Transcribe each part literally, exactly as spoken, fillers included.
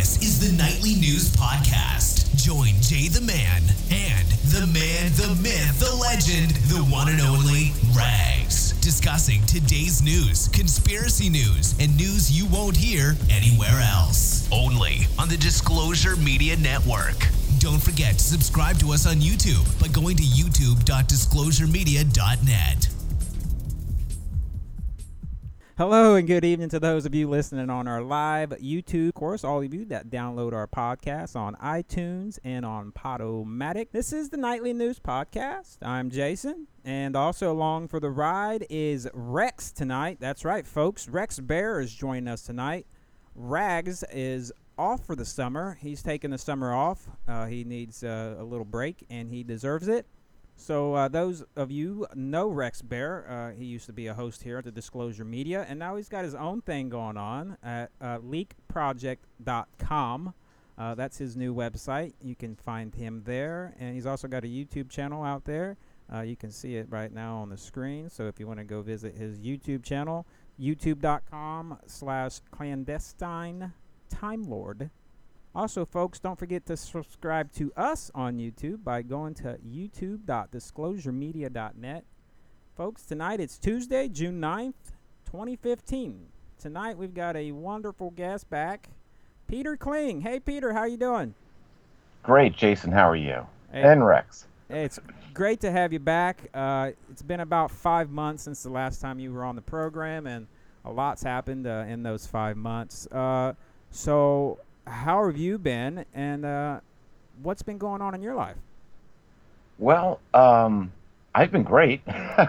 This is the Nightly News Podcast. Join Jay the Man and the man, the myth, the legend, the one and only Rags, discussing today's news, conspiracy news, and news you won't hear anywhere else. Only on the Disclosure Media Network. Don't forget to subscribe to us on YouTube by going to youtube dot disclosure media dot net. Hello and good evening to those of you listening on our live YouTube. Of course, all of you that download our podcast on iTunes and on Podomatic. This is the Nightly News Podcast. I'm Jason, and also along for the ride is Rex tonight. That's right, folks. Rex Bear is joining us tonight. Rags is off for the summer. He's taking the summer off. Uh, he needs uh, a little break, and he deserves it. So uh, those of you know Rex Bear. Uh, he used to be a host here at the Disclosure Media, and now he's got his own thing going on at uh, leak project dot com. Uh, that's his new website. You can find him there, and he's also got a YouTube channel out there. Uh, you can see it right now on the screen, so if you want to go visit his YouTube channel, youtube dot com slash clandestine time lord. Also, folks, don't forget to subscribe to us on YouTube by going to youtube dot disclosure media dot net. Folks, tonight it's Tuesday, June ninth, twenty fifteen. Tonight we've got a wonderful guest back, Peter Kling. Hey, Peter, how you doing? Great, Jason. How are you? Hey, and Rex. Hey, it's great to have you back. Uh, it's been about five months since the last time you were on the program, and a lot's happened uh, in those five months. Uh, so... How have you been, and uh, what's been going on in your life? Well, um, I've been great,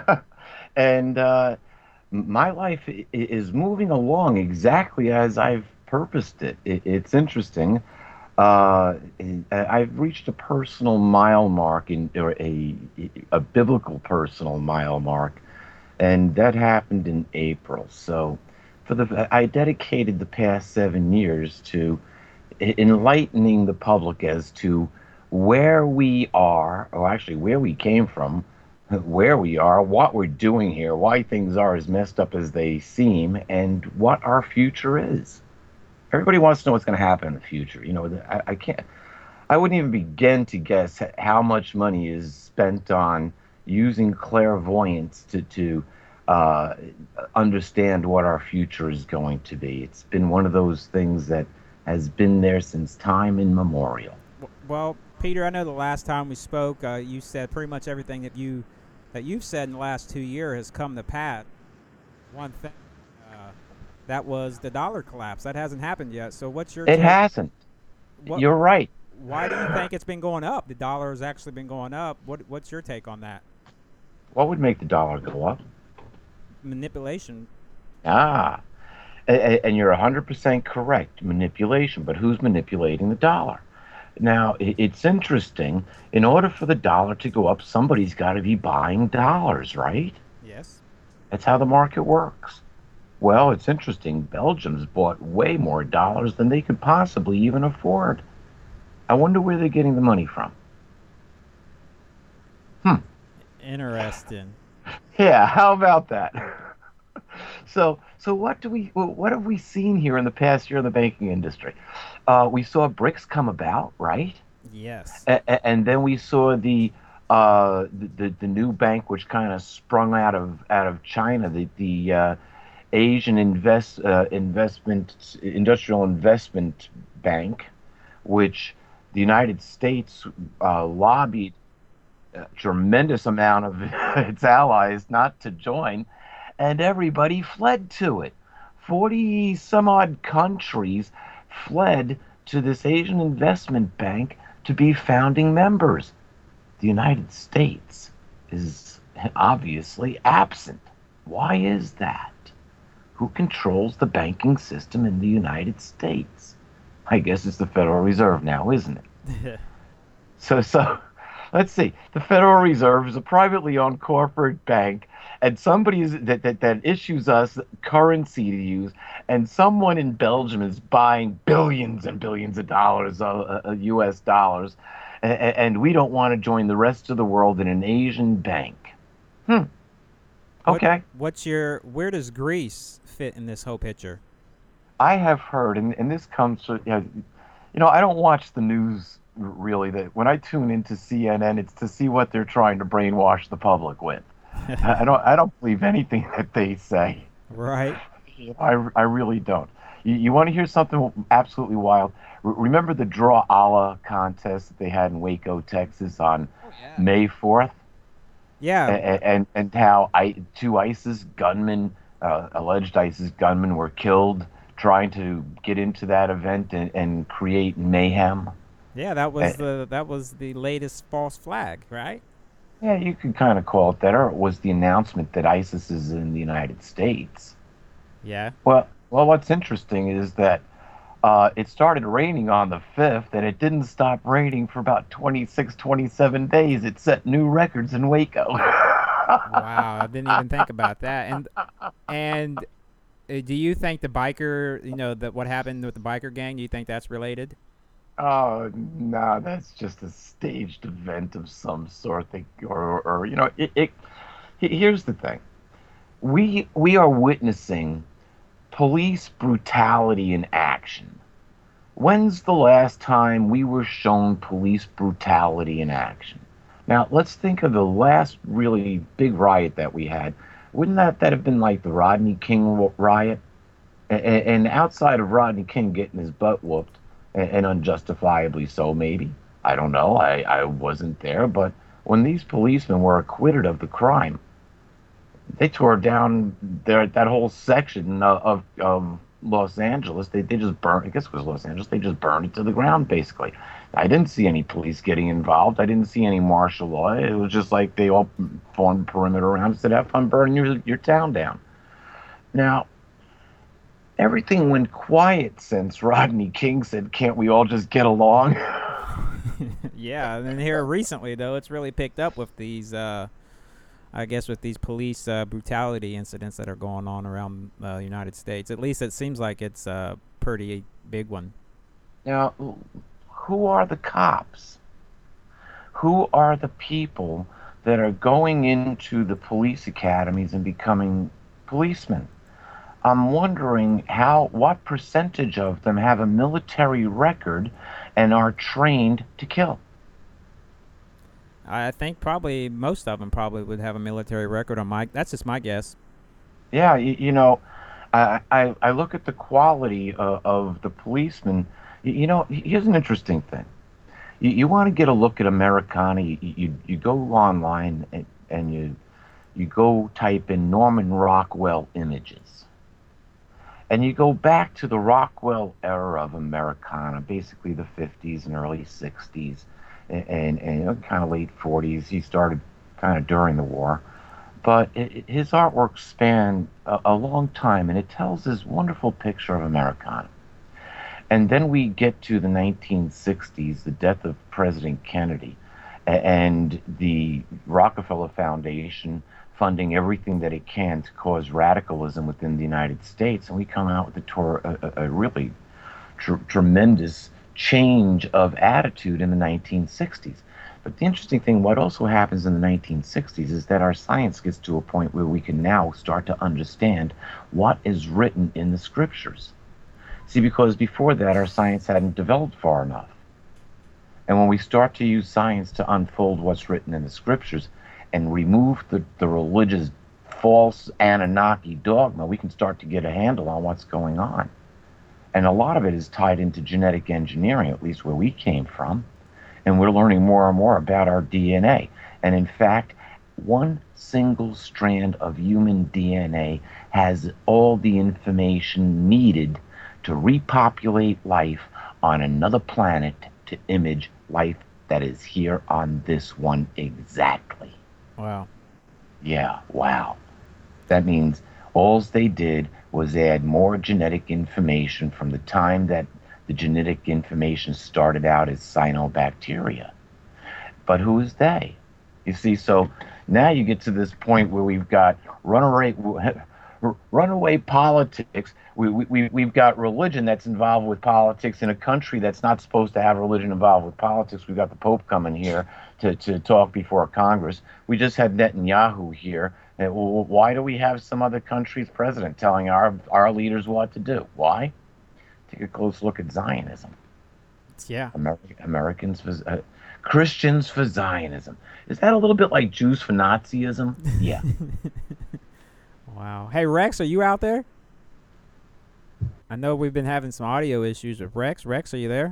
and uh, my life is moving along exactly as I've purposed it. it it's interesting. Uh, I've reached a personal mile mark, in, or a, a biblical personal mile mark, and that happened in April. So for the, I dedicated the past seven years to enlightening the public as to where we are, or actually where we came from, where we are, what we're doing here, why things are as messed up as they seem, and what our future is. Everybody wants to know what's going to happen in the future. You know, I, I can't, I wouldn't even begin to guess how much money is spent on using clairvoyance to, to uh, understand what our future is going to be. It's been one of those things that has been there since time immemorial. Well, Peter, I know the last time we spoke, uh, you said pretty much everything that you that you've said in the last two years has come to pass. One thing, uh, that was the dollar collapse. That hasn't happened yet. So what's your? It take? hasn't. What, You're right. Why do you think it's been going up? The dollar has actually been going up. What What's your take on that? What would make the dollar go up? Manipulation. Ah. And you're one hundred percent correct, manipulation. But who's manipulating the dollar? Now, it's interesting. In order for the dollar to go up, somebody's got to be buying dollars, right? Yes. That's how the market works. Well, it's interesting. Belgium's bought way more dollars than they could possibly even afford. I wonder where they're getting the money from. Hmm. Interesting. Yeah, how about that? So, so what do we? What have we seen here in the past year in the banking industry? Uh, we saw BRICS come about, right? Yes. A- and then we saw the, uh, the the new bank, which kind of sprung out of out of China, the the uh, Asian Invest uh, Investment Industrial Investment Bank, which the United States uh, lobbied a tremendous amount of its allies not to join. And everybody fled to it. Forty some odd countries fled to this Asian Investment Bank to be founding members. The United States is obviously absent. Why is that? Who controls the banking system in the United States? I guess it's the Federal Reserve now, isn't it? so, so, let's see. The Federal Reserve is a privately owned corporate bank, and somebody is, that, that, that issues us currency to use, and someone in Belgium is buying billions and billions of dollars, uh, uh, U S dollars, and, and we don't want to join the rest of the world in an Asian bank. Hmm. Okay. What, what's your? Where does Greece fit in this whole picture? I have heard, and, and this comes from, you know, You know, I don't watch the news r- really. That when I tune into C N N, it's to see what they're trying to brainwash the public with. I I don't. I don't believe anything that they say. Right. I, I really don't. You, you want to hear something absolutely wild? R- remember the Draw Allah contest that they had in Waco, Texas on Oh yeah. May fourth? Yeah. And, and, and how I, two ISIS gunmen, uh, alleged ISIS gunmen, were killed trying to get into that event and, and create mayhem? Yeah, that Uh, was the that was the latest false flag, right? yeah, you could kind of call it that. Or it was the announcement that ISIS is in the United States. Yeah. Well, well, what's interesting is that uh, it started raining on the fifth, and it didn't stop raining for about twenty-six, twenty-seven days. It set new records in Waco. Wow, I didn't even think about that. And and uh, do you think the biker, you know, that what happened with the biker gang? Do you think that's related? Oh, no, that's just a staged event of some sort. That, or, or, you know, it, it. Here's the thing: we we are witnessing police brutality in action. When's the last time we were shown police brutality in action? Now, let's think of the last really big riot that we had. Wouldn't that, that have been like the Rodney King riot? And, and outside of Rodney King getting his butt whooped, and, and unjustifiably so, maybe. I don't know. I, I wasn't there. But when these policemen were acquitted of the crime, they tore down their, that whole section of, of, of Los Angeles. They, they just burned, I guess it was Los Angeles, they just burned it to the ground, basically. I didn't see any police getting involved. I didn't see any martial law. It was just like they all formed a perimeter around and said, have fun burning your, your town down. Now, everything went quiet since Rodney King said, can't we all just get along? Yeah, and then here recently though, it's really picked up with these, uh, I guess, with these police uh, brutality incidents that are going on around uh, the United States. At least it seems like it's a pretty big one. Now, who are the cops? Who are the people that are going into the police academies and becoming policemen? I'm wondering how, what percentage of them have a military record and are trained to kill? I think probably most of them probably would have a military record on my. That's just my guess. Yeah, you, you know, I, I I look at the quality uh, of the policemen. You, you know, here's an interesting thing. You, you want to get a look at Americana, you, you, you go online and, and you you go type in Norman Rockwell images. And you go back to the Rockwell era of Americana, basically the fifties and early sixties, and, and, and you know, kind of late forties. He started kind of during the war. But it, it, his artwork spanned a, a long time, and it tells this wonderful picture of Americana. And then we get to the nineteen sixties, the death of President Kennedy, and the Rockefeller Foundation funding everything that it can to cause radicalism within the United States. And we come out with a, tor- a, a really tr- tremendous change of attitude in the nineteen sixties. But the interesting thing, what also happens in the nineteen sixties is that our science gets to a point where we can now start to understand what is written in the scriptures. See, because before that, our science hadn't developed far enough. And when we start to use science to unfold what's written in the scriptures and remove the, the religious false Anunnaki dogma, we can start to get a handle on what's going on. And a lot of it is tied into genetic engineering, at least where we came from. And we're learning more and more about our D N A. And in fact, one single strand of human D N A has all the information needed to repopulate life on another planet to image life that is here on this one exactly. Wow. Yeah, wow. That means all they did was add more genetic information from the time that the genetic information started out as cyanobacteria. But who is they? You see, so now you get to this point where we've got runaway, runaway politics. We, we, we've got religion that's involved with politics in a country that's not supposed to have religion involved with politics. We've got the Pope coming here to, to talk before Congress. We just had Netanyahu here. And why do we have some other country's president telling our, our leaders what to do? Why? Take a close look at Zionism. Yeah. Ameri- Americans for uh, Christians for Zionism. Is that a little bit like Jews for Nazism? Yeah. Wow. Hey, Rex, are you out there? I know we've been having some audio issues with Rex. Rex, are you there?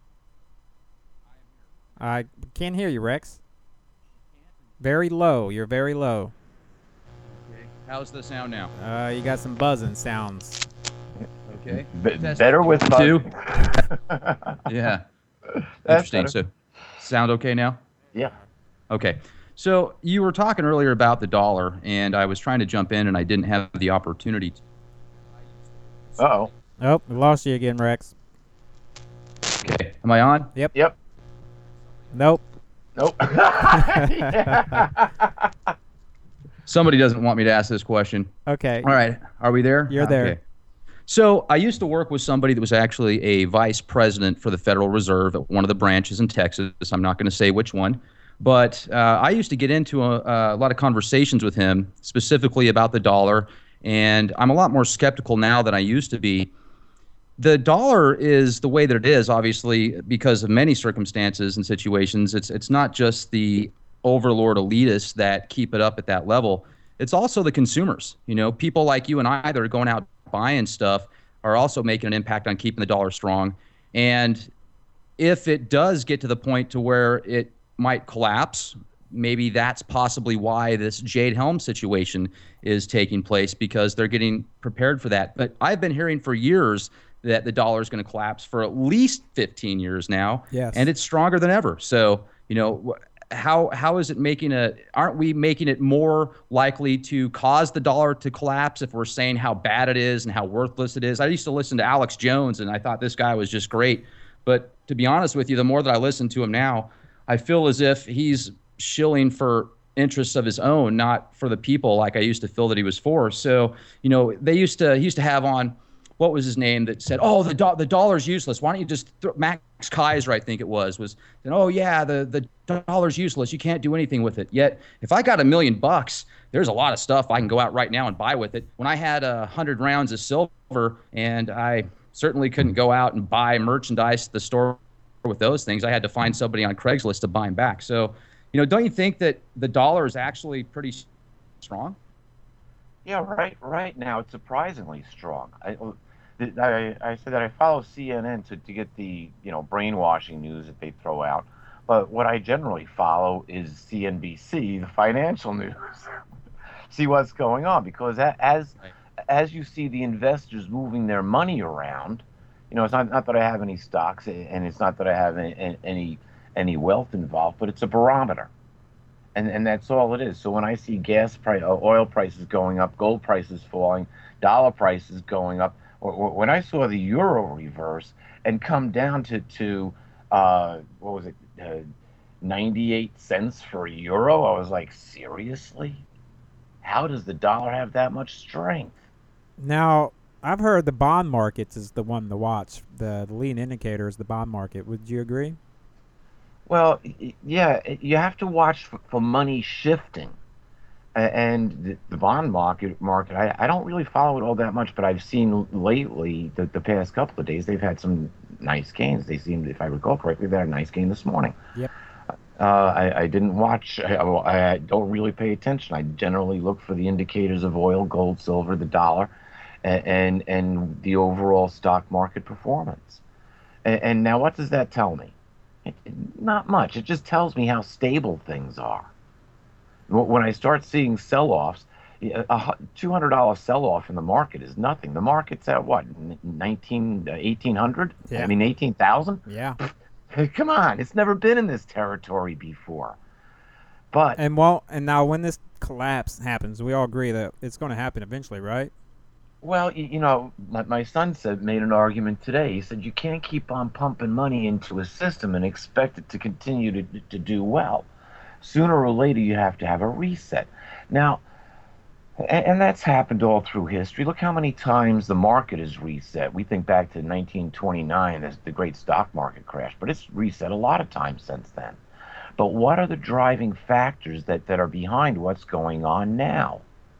I can't hear you, Rex. Very low. You're very low. Okay. How's the sound now? Uh, you got some buzzing sounds. Okay. B- Test better with two. buzzing. Yeah. That's Interesting. better. So, sound okay now? Yeah. Okay. So you were talking earlier about the dollar, and I was trying to jump in, and I didn't have the opportunity. To... Uh-oh. Oh, we lost you again, Rex. Okay. Am I on? Yep. Yep. Nope. Nope. Somebody doesn't want me to ask this question. Okay. All right. Are we there? You're there. Okay. So I used to work with somebody that was actually a vice president for the Federal Reserve at one of the branches in Texas. I'm not going to say which one. But uh, I used to get into a, a lot of conversations with him specifically about the dollar, and I'm a lot more skeptical now than I used to be. The dollar is the way that it is, obviously, because of many circumstances and situations. It's it's not just the overlord elitists that keep it up at that level. It's also the consumers. You know, people like you and I that are going out buying stuff are also making an impact on keeping the dollar strong. And if it does get to the point to where it might collapse, maybe that's possibly why this Jade Helm situation is taking place, because they're getting prepared for that. But I've been hearing for years that the dollar is going to collapse for at least fifteen years now, Yes. and it's stronger than ever. So, you know, how how is it making a? Aren't we making it more likely to cause the dollar to collapse if we're saying how bad it is and how worthless it is? I used to listen to Alex Jones, and I thought this guy was just great. But to be honest with you, the more that I listen to him now, I feel as if he's shilling for interests of his own, not for the people like I used to feel that he was for. So, you know, they used to he used to have on, what was his name, that said, oh, the do- the dollar's useless. Why don't you just throw, Max Kaiser, I think it was, was, and, oh, yeah, the, the dollar's useless. You can't do anything with it. Yet, if I got a million bucks, there's a lot of stuff I can go out right now and buy with it. When I had a hundred rounds of silver, and I certainly couldn't go out and buy merchandise at the store with those things, I had to find somebody on Craigslist to buy them back. So, you know, don't you think that the dollar is actually pretty strong? Yeah, right. Right now, it's surprisingly strong. I, I, I said that I follow C N N to, to get the you know brainwashing news that they throw out, but what I generally follow is C N B C, the financial news. See what's going on, because as Right. as you see the investors moving their money around, you know, it's not not that I have any stocks, and it's not that I have any any, any wealth involved, but it's a barometer. And and that's all it is. So when I see gas price, oil prices going up, gold prices falling, dollar prices going up, or, or when I saw the euro reverse and come down to to uh, what was it, uh, ninety-eight cents for a euro, I was like, seriously? How does the dollar have that much strength? Now, I've heard the bond markets is the one to watch. The, the leading indicator is the bond market. Would you agree? Well, y- yeah, you have to watch for, for money shifting. A- And the, the bond market, market I, I don't really follow it all that much, but I've seen lately, the, the past couple of days, they've had some nice gains. They seem, if I recall correctly, they had a nice gain this morning. Yep. Uh, I, I didn't watch, I, I don't really pay attention. I generally look for the indicators of oil, gold, silver, the dollar, and, and, and the overall stock market performance. And, and now what does that tell me? It, it- not much. It just tells me how stable things are. Wh- When I start seeing sell-offs, a a hu- two hundred dollars sell-off in the market is nothing. The market's at what, n- nineteen, uh, eighteen hundred? Yeah. I mean, eighteen thousand? Yeah. Hey, come on, it's never been in this territory before. But And well, and now when this collapse happens, we all agree that it's going to happen eventually, right? well, y- you know, my, my son said made an argument today. He said you can't keep on pumping money into a system and expect it to continue to to do well. Sooner or later, you have to have a reset. Now, a- and that's happened all through history. Look how many times the market is reset. We think back to nineteen twenty-nine as the great stock market crash, but it's reset a lot of times since then. But what are the driving factors that, that are behind what's going on now?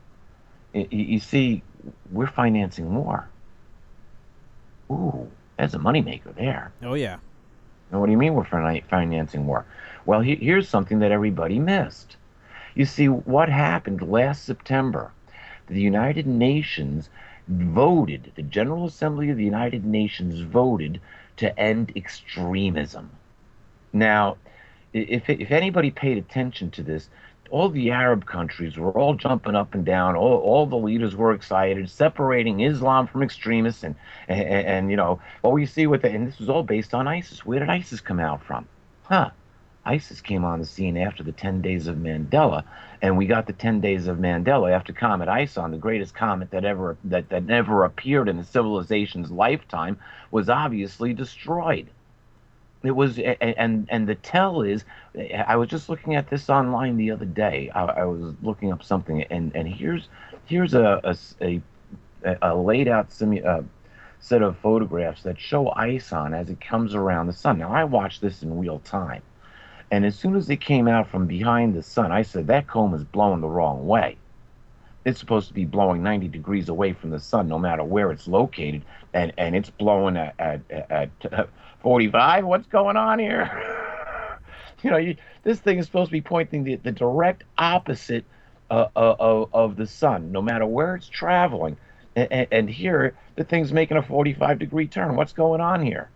Y- y- You see, we're financing war. Ooh, there's a moneymaker there. Oh, yeah. And what do you mean we're fin- financing war? Well, he, here's something that everybody missed. You see, what happened last September? The United Nations voted, the General Assembly of the United Nations voted to end extremism. Now, if, if anybody paid attention to this, all the Arab countries were all jumping up and down. All, all the leaders were excited, separating Islam from extremists. And, and, and you know, what we see with it, and this was all based on ISIS. Where did ISIS come out from? Huh. ISIS came on the scene after the ten days of Mandela, and we got the ten days of Mandela after Comet Ison, the greatest comet that ever that, that never appeared in the civilization's lifetime, was obviously destroyed. It was, and and the tell is, I was just looking at this online the other day. I, I was looking up something, and and here's here's a a, a, a laid out simu, uh, set of photographs that show Ison as it comes around the sun. Now I watched this in real time. And as soon as it came out from behind the sun, I said, that comb is blowing the wrong way. It's supposed to be blowing ninety degrees away from the sun, no matter where it's located. And, and it's blowing at, at, at uh, forty-five. What's going on here? you know, you, this thing is supposed to be pointing the, the direct opposite uh, of, of the sun, no matter where it's traveling. And, and here, the thing's making a forty-five degree turn. What's going on here?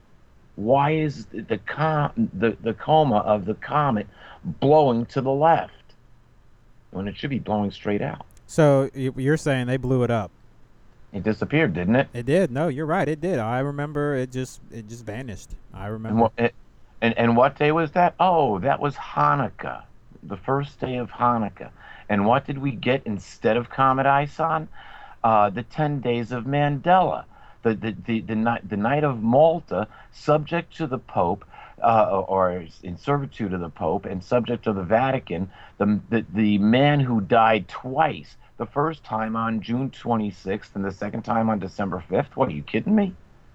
Why is the, com- the the coma of the comet blowing to the left when it should be blowing straight out? So you're saying they blew it up? It disappeared, didn't it? It did. No, you're right. It did. I remember it just it just vanished. I remember. And what, it, and, and what day was that? Oh, that was Hanukkah, the first day of Hanukkah. And what did we get instead of Comet Ison? Uh, the ten days of Mandela. The, the, the, the, night, the night of Malta, subject to the Pope, uh, or in servitude of the Pope, and subject to the Vatican, the, the, the man who died twice, the first time on June twenty-sixth and the second time on December fifth. What, are you kidding me?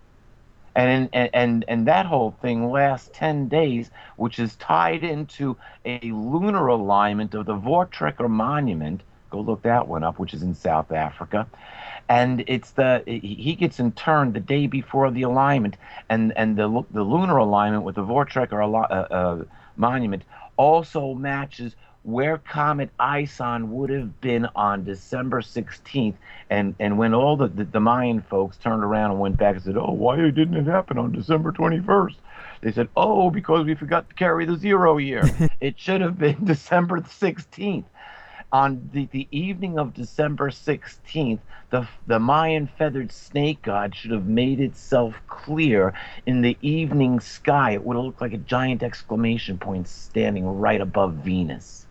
And, and, and, and that whole thing lasts ten days, which is tied into a lunar alignment of the Voortrekker Monument. Go look that one up, which is in South Africa. And it's the he gets interned the day before the alignment, and and the the lunar alignment with the Voortrekker uh, uh, monument also matches where Comet Ison would have been on December sixteenth. And and when all the, the the Mayan folks turned around and went back and said, "Oh, why didn't it happen on December twenty-first?" They said, "Oh, because we forgot to carry the zero year. It should have been December sixteenth." On the, the evening of December sixteenth, the, the Mayan feathered snake god should have made itself clear in the evening sky. It would have looked like a giant exclamation point standing right above Venus.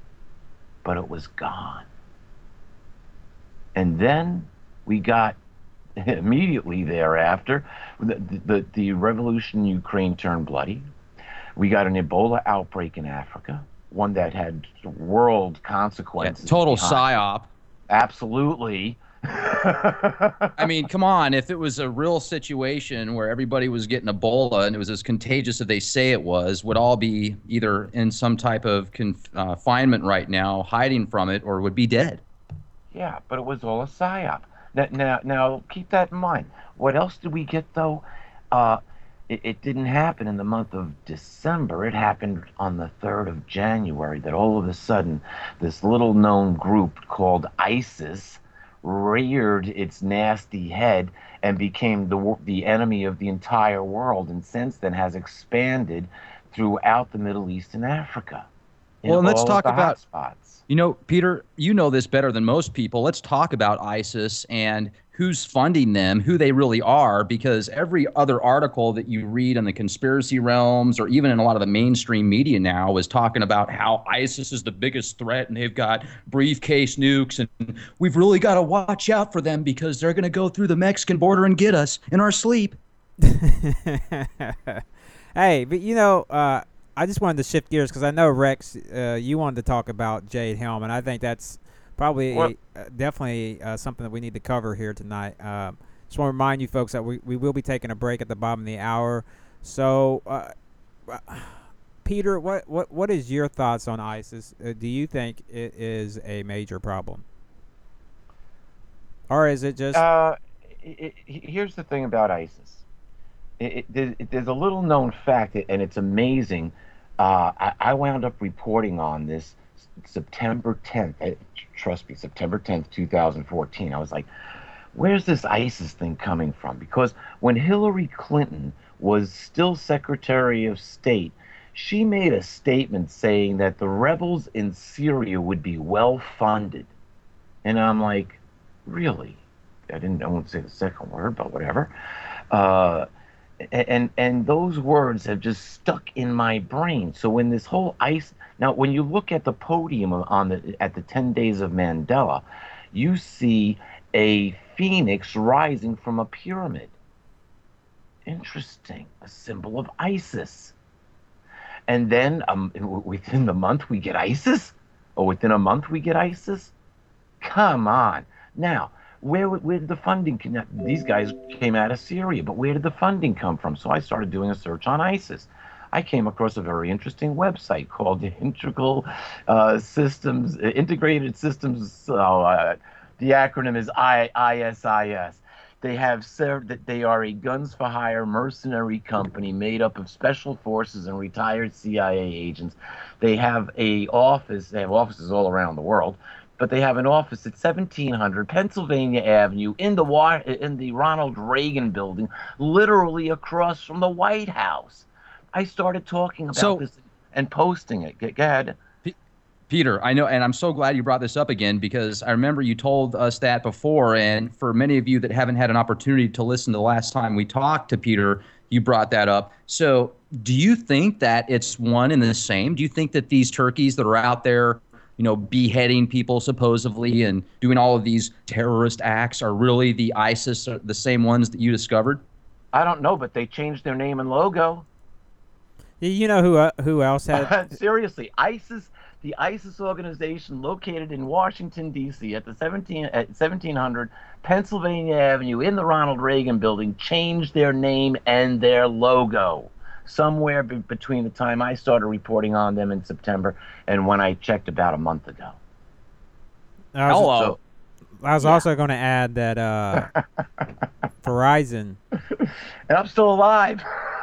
But it was gone. And then we got, immediately thereafter, the, the, the revolution in Ukraine turned bloody. We got an Ebola outbreak in Africa. One that had world consequences. Yeah, total behind. psyop. Absolutely. I mean, come on. If it was a real situation where everybody was getting Ebola and it was as contagious as they say it was, would all be either in some type of confinement right now, hiding from it, or would be dead. Yeah, but it was all a psyop. Now, now, now keep that in mind. What else did we get, though? Uh, It, it didn't happen in the month of December. It happened on the third of January, that all of a sudden this little known group called ISIS reared its nasty head and became the the enemy of the entire world, and since then has expanded throughout the Middle East and Africa. Well, and let's talk about hotspots. You know, Peter, you know this better than most people. Let's talk about ISIS and who's funding them, who they really are, because every other article that you read in the conspiracy realms or even in a lot of the mainstream media now is talking about how ISIS is the biggest threat and they've got briefcase nukes and we've really got to watch out for them because they're going to go through the Mexican border and get us in our sleep. Hey, but you know, uh, I just wanted to shift gears because I know, Rex, uh, you wanted to talk about Jade Helm, and I think that's probably Well, uh, definitely uh, something that we need to cover here tonight. Um, just want to remind you folks that we, we will be taking a break at the bottom of the hour. So, uh, Peter, what, what, what is your thoughts on ISIS? Uh, do you think it is a major problem? Or is it just... Uh, it, it, here's the thing about ISIS. it, it, there's, it, there's a little known fact, and it's amazing. Uh, I, I wound up reporting on this September tenth. I, trust me, September tenth, two thousand fourteen. I was like, where's this ISIS thing coming from? Because when Hillary Clinton was still Secretary of State, she made a statement saying that the rebels in Syria would be well funded. And I'm like, really? I didn't I won't say the second word, but whatever. Uh, and and those words have just stuck in my brain. So when this whole ISIS, now when you look at the podium on the at the ten days of Mandela, you see a phoenix rising from a pyramid. Interesting, a symbol of ISIS. And then um, within the month we get ISIS, or within a month we get ISIS. Come on, now. Where, where did the funding come? These guys came out of Syria, but where did the funding come from? So I started doing a search on ISIS. I came across a very interesting website called the Integral uh, Systems, uh, Integrated Systems. Oh, uh, the acronym is I S I S. They have served that they are a guns for hire mercenary company made up of special forces and retired C I A agents. They have a office. They have offices all around the world. But they have an office at seventeen hundred Pennsylvania Avenue in the in the Ronald Reagan building, literally across from the White House. I started talking about so, this and posting it. Go ahead. P- Peter, I know, and I'm so glad you brought this up again, because I remember you told us that before, and for many of you that haven't had an opportunity to listen to the last time we talked to Peter, you brought that up. So do you think that it's one and the same? Do you think that these turkeys that are out there, you know, beheading people supposedly and doing all of these terrorist acts are really the ISIS, the same ones that you discovered? I don't know, but they changed their name and logo. You know who uh, who else had? Seriously, ISIS, the ISIS organization located in Washington, D C at the seventeen at seventeen hundred Pennsylvania Avenue in the Ronald Reagan building, changed their name and their logo. Somewhere be- between the time I started reporting on them in September and when I checked about a month ago. I was, Hello. So, I was yeah. also going to add that uh, Verizon. And I'm still alive.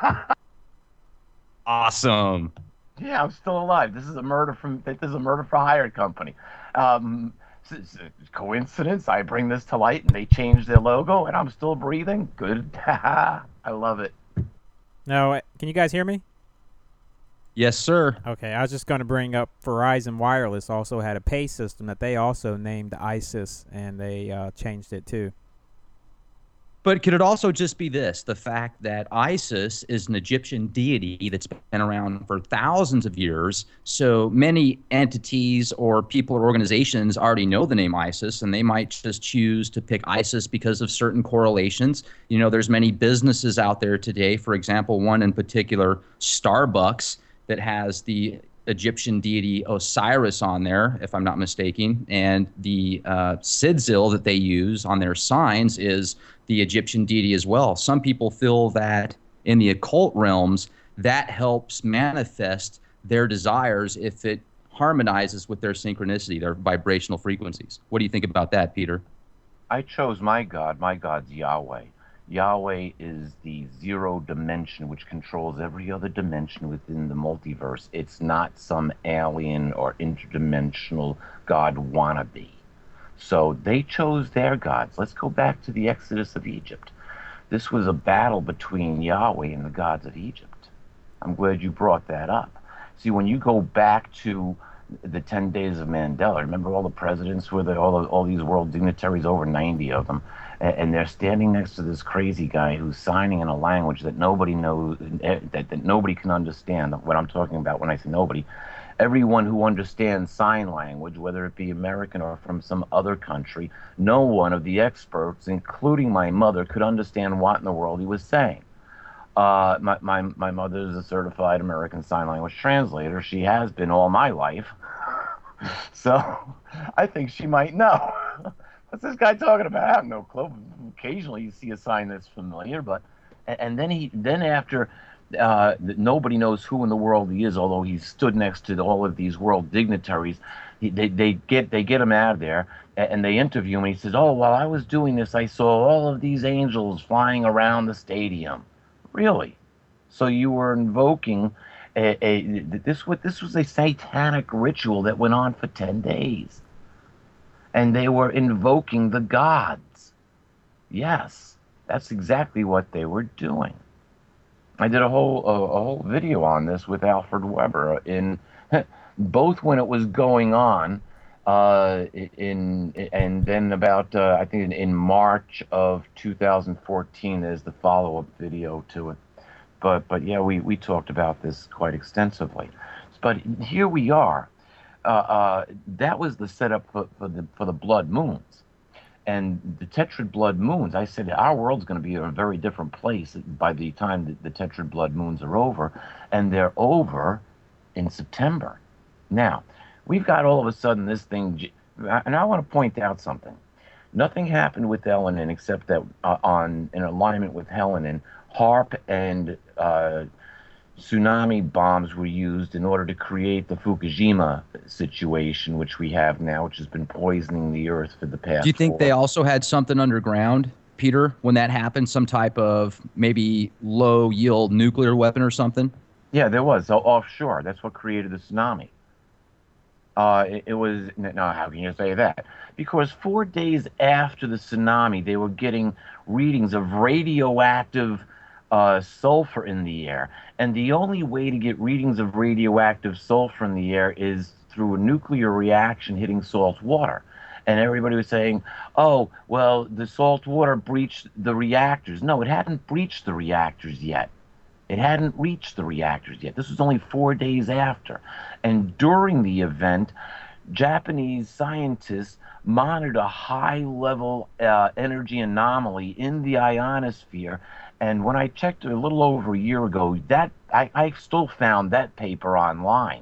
Awesome. Yeah, I'm still alive. This is a murder from. This is a murder for hire company. Um, coincidence? I bring this to light, and they changed their logo, and I'm still breathing. Good. I love it. No, can you guys hear me? Yes, sir. Okay, I was just going to bring up Verizon Wireless also had a pay system that they also named ISIS, and they uh, changed it too. But could it also just be this, the fact that ISIS is an Egyptian deity that's been around for thousands of years, so many entities or people or organizations already know the name ISIS, and they might just choose to pick ISIS because of certain correlations. You know, there's many businesses out there today, for example, one in particular, Starbucks, that has the Egyptian deity Osiris on there, if I'm not mistaken, and the uh, sigil that they use on their signs is the Egyptian deity as well. Some people feel that in the occult realms, that helps manifest their desires if it harmonizes with their synchronicity, their vibrational frequencies. What do you think about that, Peter? I chose my God. My God's Yahweh. Yahweh is the zero dimension which controls every other dimension within the multiverse. It's not some alien or interdimensional God wannabe. So they chose their gods. Let's go back to the Exodus of Egypt. This was a battle between Yahweh and the gods of Egypt. I'm glad you brought that up. See, when you go back to the ten days of Mandela, remember all the presidents were there, all, all these world dignitaries, over ninety of them, and they're standing next to this crazy guy who's signing in a language that nobody knows, that, that nobody can understand. What I'm talking about when I say nobody, everyone who understands sign language, whether it be American or from some other country, no one of the experts, including my mother, could understand what in the world he was saying. Uh, my, my, my mother is a certified American Sign Language translator. She has been all my life. So I think she might know. What's this guy talking about? I have no clue. Occasionally you see a sign that's familiar, but and then he then after uh, nobody knows who in the world he is, although he stood next to all of these world dignitaries. He, they they get they get him out of there and they interview him. And he says, "Oh, while I was doing this, I saw all of these angels flying around the stadium." Really? So you were invoking a, a this was this was a satanic ritual that went on for ten days, and they were invoking the gods. Yes, that's exactly what they were doing. I did a whole a, a whole video on this with Alfred Weber in both when it was going on, uh, in and then about uh, I think in, in March of two thousand fourteen. There's the follow-up video to it. But but yeah, we, we talked about this quite extensively. But here we are. Uh, uh, that was the setup for, for the for the blood moons, and the tetrad blood moons. I said our world's going to be a very different place by the time the, the tetrad blood moons are over, and they're over in September. Now, we've got all of a sudden this thing, and I want to point out something. Nothing happened with Elenin except that uh, on in alignment with Helenin, HAARP and uh, tsunami bombs were used in order to create the Fukushima situation, which we have now, which has been poisoning the earth for the past. Do you think four. they also had something underground, Peter, when that happened? Some type of maybe low-yield nuclear weapon or something? Yeah, there was. So offshore. That's what created the tsunami. Uh, it, it was, no, how can you say that? Because four days after the tsunami, they were getting readings of radioactive uh, sulfur in the air. And the only way to get readings of radioactive sulfur in the air is through a nuclear reaction hitting salt water. And everybody was saying, oh, well, the salt water breached the reactors. No, it hadn't breached the reactors yet. It hadn't reached the reactors yet. This was only four days after. And during the event, Japanese scientists monitored a high-level uh, energy anomaly in the ionosphere. And when I checked it a little over a year ago, that I, I still found that paper online.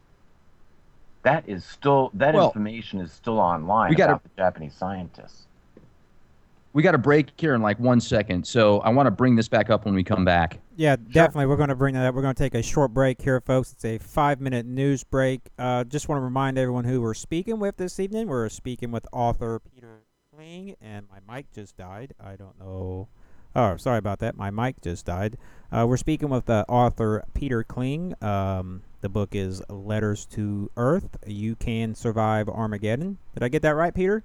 That is still that well, information is still online gotta, about the Japanese scientists. We got a break here in like one second, so I want to bring this back up when we come back. Yeah, definitely. Sure. We're going to bring that up. We're going to take a short break here, folks. It's a five-minute news break. Uh, just want to remind everyone who we're speaking with this evening. We're speaking with author Peter Kling, and my mic just died. I don't know. Oh, sorry about that. My mic just died. Uh, we're speaking with uh, author Peter Kling. Um, the book is Letters to Earth. You Can Survive Armageddon. Did I get that right, Peter?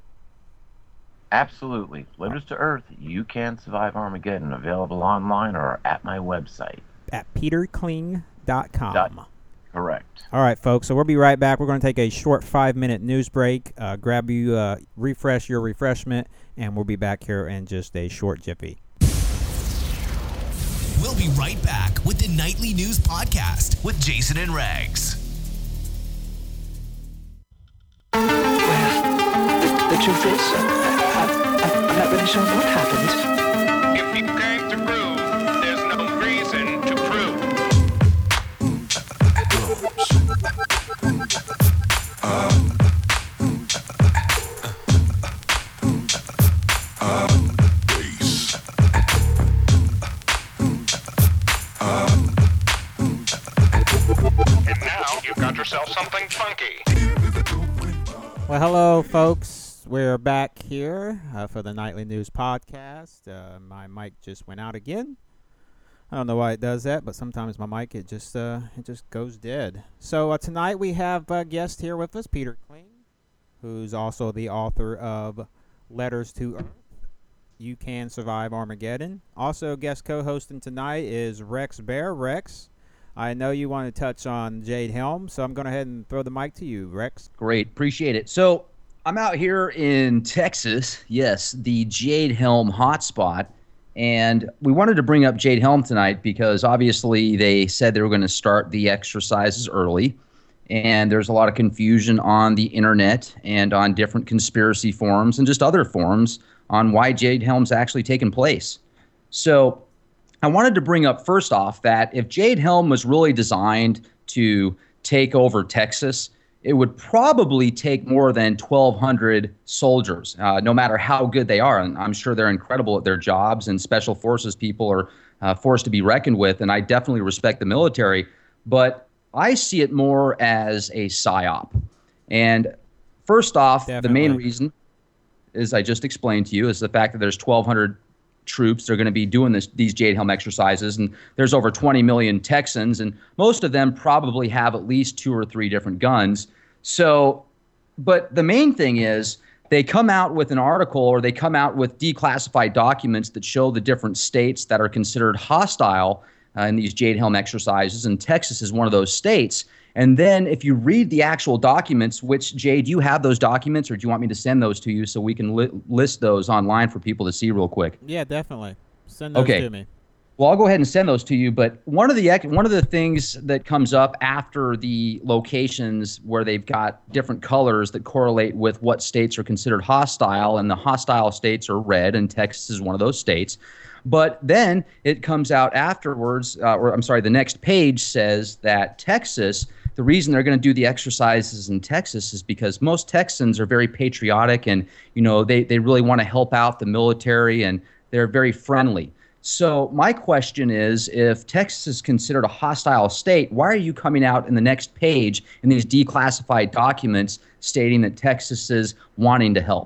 Absolutely. Letters to Earth, You Can Survive Armageddon, available online or at my website. At peter kling dot com. Dot, correct. All right, folks, so we'll be right back. We're going to take a short five-minute news break, uh, grab you, uh, refresh your refreshment, and we'll be back here in just a short jiffy. We'll be right back with the Nightly News Podcast with Jason and Regs. Well, the, the truth is, uh, I, I'm not really sure what happened. If you came to prove, there's no reason to prove. And now you've got yourself something funky. Well, hello, folks. We're back here uh, for the Nightly News Podcast. Uh, my mic just went out again. I don't know why it does that, but sometimes my mic, it just uh, it just goes dead. So uh, tonight we have a guest here with us, Peter Kling, who's also the author of Letters to Earth, You Can Survive Armageddon. Also guest co-hosting tonight is Rex Bear. Rex, I know you want to touch on Jade Helm, so I'm going to go ahead and throw the mic to you, Rex. Great. Appreciate it. So I'm out here in Texas, yes, the Jade Helm hotspot, and we wanted to bring up Jade Helm tonight because obviously they said they were going to start the exercises early, and there's a lot of confusion on the internet and on different conspiracy forums and just other forums on why Jade Helm's actually taken place. So I wanted to bring up first off that if Jade Helm was really designed to take over Texas, it would probably take more than twelve hundred soldiers, uh, no matter how good they are. And I'm sure they're incredible at their jobs, and special forces people are uh, forced to be reckoned with, and I definitely respect the military. But I see it more as a psyop. And first off, Definitely. The main reason, as I just explained to you, is the fact that there's twelve hundred troops are going to be doing this, these Jade Helm exercises. And there's over twenty million Texans, and most of them probably have at least two or three different guns. So, but the main thing is they come out with an article, or they come out with declassified documents that show the different states that are considered hostile uh, in these Jade Helm exercises. And Texas is one of those states. And then if you read the actual documents, which, Jay, do you have those documents, or do you want me to send those to you so we can li- list those online for people to see real quick? Yeah, definitely. Send those okay. to me. Well, I'll go ahead and send those to you. But one of the one of the things that comes up after the locations where they've got different colors that correlate with what states are considered hostile, and the hostile states are red, and Texas is one of those states. But then it comes out afterwards, uh, or I'm sorry, the next page says that Texas, the reason they're going to do the exercises in Texas is because most Texans are very patriotic, and you know they they really want to help out the military, and they're very friendly. So my question is, if Texas is considered a hostile state, why are you coming out in the next page in these declassified documents stating that Texas is wanting to help?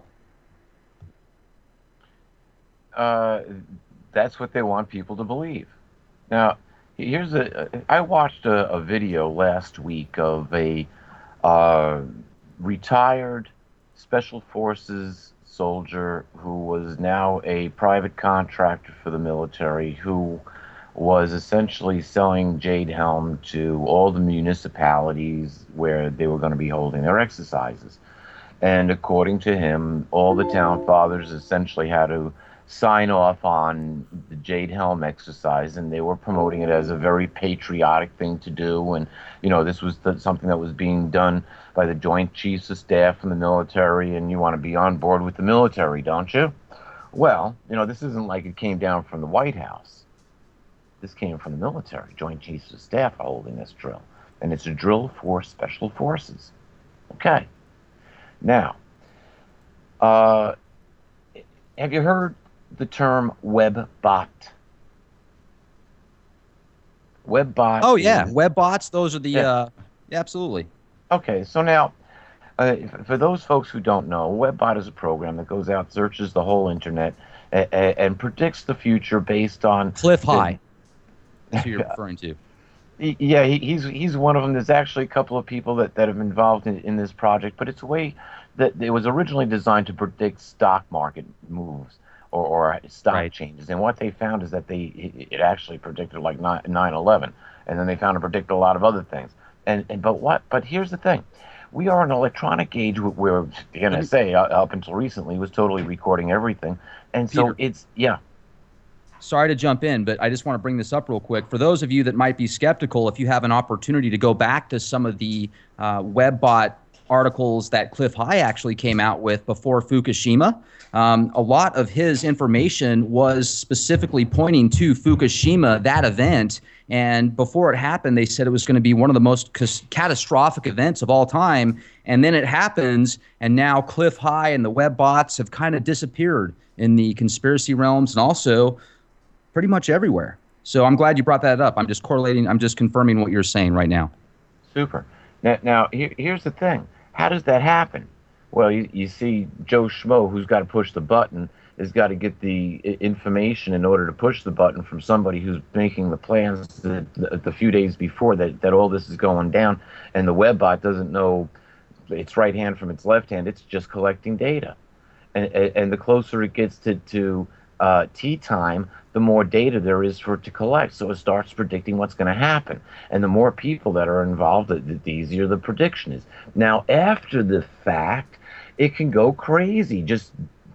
Uh, that's what they want people to believe. Now, here's a. I watched a, a video last week of a uh, retired Special Forces soldier who was now a private contractor for the military, who was essentially selling Jade Helm to all the municipalities where they were going to be holding their exercises. And according to him, all the town fathers essentially had to sign off on the Jade Helm exercise, and they were promoting it as a very patriotic thing to do. And, you know, this was the, something that was being done by the Joint Chiefs of Staff from the military, and you want to be on board with the military, don't you? Well, you know, this isn't like it came down from the White House. This came from the military. Joint Chiefs of Staff are holding this drill, and it's a drill for Special Forces. Okay. Now, uh, have you heard the term WebBot? WebBot. Oh yeah, is, web bots. Those are the. Yeah. Uh, yeah, absolutely. Okay, so now, uh, for those folks who don't know, WebBot is a program that goes out, searches the whole internet, a- a- and predicts the future based on Cliff the- High. That's who you're referring to. He- Yeah, he, he's he's one of them. There's actually a couple of people that, that have been involved in, in this project, but it's a way that it was originally designed to predict stock market moves or, or stock Right. changes. And what they found is that they it it actually predicted like nine eleven, and then they found it predicted a lot of other things. And, and but what? But here's the thing: we are an electronic age where the N S A uh, up until recently was totally recording everything, and so Peter. it's yeah. Sorry to jump in, but I just want to bring this up real quick. For those of you that might be skeptical, if you have an opportunity to go back to some of the uh, WebBot articles that Cliff High actually came out with before Fukushima, um, a lot of his information was specifically pointing to Fukushima, that event. And before it happened, they said it was going to be one of the most c- catastrophic events of all time. And then it happens, and now Cliff High and the WebBots have kind of disappeared in the conspiracy realms, and also pretty much everywhere. So I'm glad you brought that up. I'm just correlating, I'm just confirming what you're saying right now. Super. Now, now here, here's the thing. How does that happen? Well, you, you see Joe Schmo, who's got to push the button, has got to get the i- information in order to push the button from somebody who's making the plans the, the, the few days before that, that all this is going down, and the WebBot doesn't know its right hand from its left hand. It's just collecting data. And, and, and the closer it gets to, to uh, tea time, the more data there is for it to collect. So it starts predicting what's going to happen. And the more people that are involved, the, the easier the prediction is. Now, after the fact, it can go crazy, just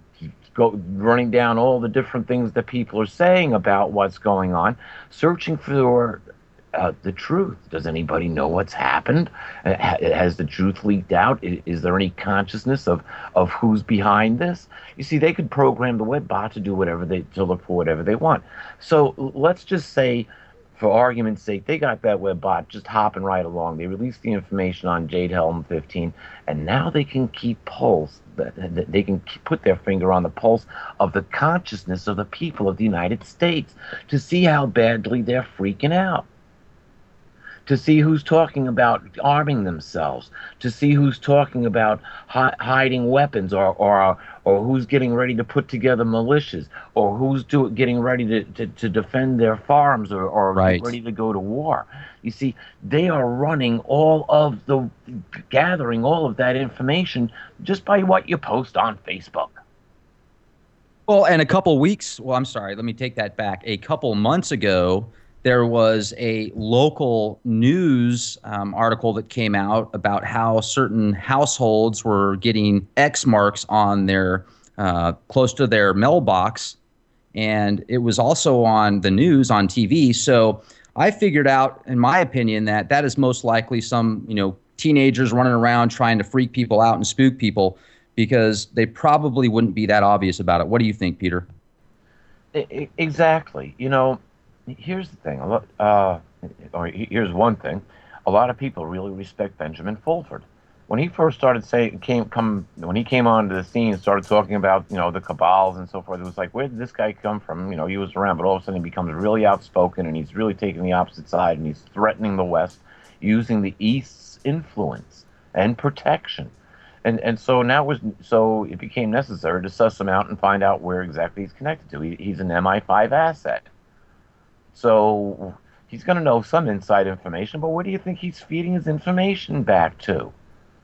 go running down all the different things that people are saying about what's going on, searching for uh, the truth. Does anybody know what's happened? Uh, ha- has the truth leaked out? Is, is there any consciousness of, of who's behind this? You see, they could program the WebBot to do whatever they, to look for whatever they want. So l- let's just say, for argument's sake, they got that WebBot just hopping right along. They released the information on Jade Helm fifteen, and now they can keep pulse. They can put their finger on the pulse of the consciousness of the people of the United States to see how badly they're freaking out. to see who's talking about arming themselves, to see who's talking about hi- hiding weapons, or, or or who's getting ready to put together militias, or who's do, getting ready to, to, to defend their farms, or, or Right. get ready to go to war. You see, they are running all of the, gathering all of that information just by what you post on Facebook. Well, and a couple weeks, well, I'm sorry, let me take that back. A couple months ago, there was a local news um, article that came out about how certain households were getting X marks on their, uh, close to their mailbox. And it was also on the news on T V. So I figured out, in my opinion, that that is most likely some, you know, teenagers running around trying to freak people out and spook people, because they probably wouldn't be that obvious about it. What do you think, Peter? Exactly. You know, here's the thing. A lot, uh, or here's one thing. A lot of people really respect Benjamin Fulford. When he first started saying, came, come, when he came onto the scene and started talking about, you know, the cabals and so forth, it was like, where did this guy come from? You know, he was around, but all of a sudden he becomes really outspoken, and he's really taking the opposite side, and he's threatening the West, using the East's influence and protection. And and so now it was so it became necessary to suss him out and find out where exactly he's connected to. He, he's an M I five asset. So he's going to know some inside information, but where do you think he's feeding his information back to?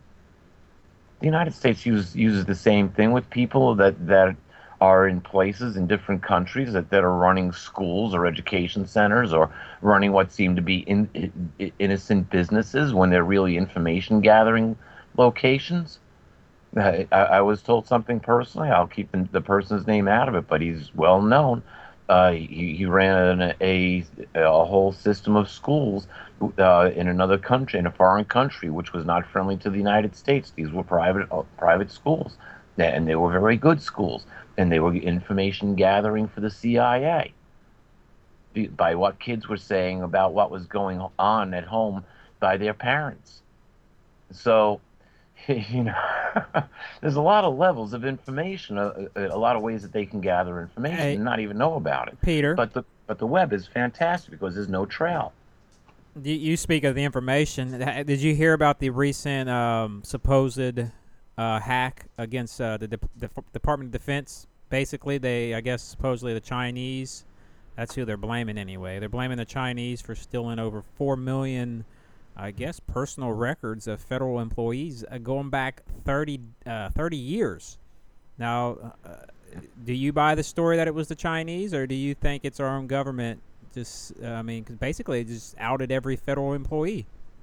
The United States use, uses the same thing with people that, that are in places in different countries that, that are running schools or education centers, or running what seem to be in, in, innocent businesses when they're really information gathering locations. I, I was told something personally. I'll keep the, the person's name out of it, but he's well known. Uh, he, he ran an, a a whole system of schools uh, in another country, in a foreign country, which was not friendly to the United States. These were private uh, private schools, and they were very good schools, and they were information gathering for the C I A by what kids were saying about what was going on at home by their parents. So, you know, there's a lot of levels of information, a, a lot of ways that they can gather information Hey, and not even know about it. Peter. But the but the web is fantastic because there's no trail. You, you speak of the information. Did you hear about the recent um, supposed uh, hack against uh, the, De- the Department of Defense? Basically, they, I guess, supposedly the Chinese. That's who they're blaming anyway. They're blaming the Chinese for stealing over four million, I guess, personal records of federal employees uh, going back thirty, uh, thirty years. Now, uh, do you buy the story that it was the Chinese, or do you think it's our own government? Just, uh, I mean, because basically it just outed every federal employee.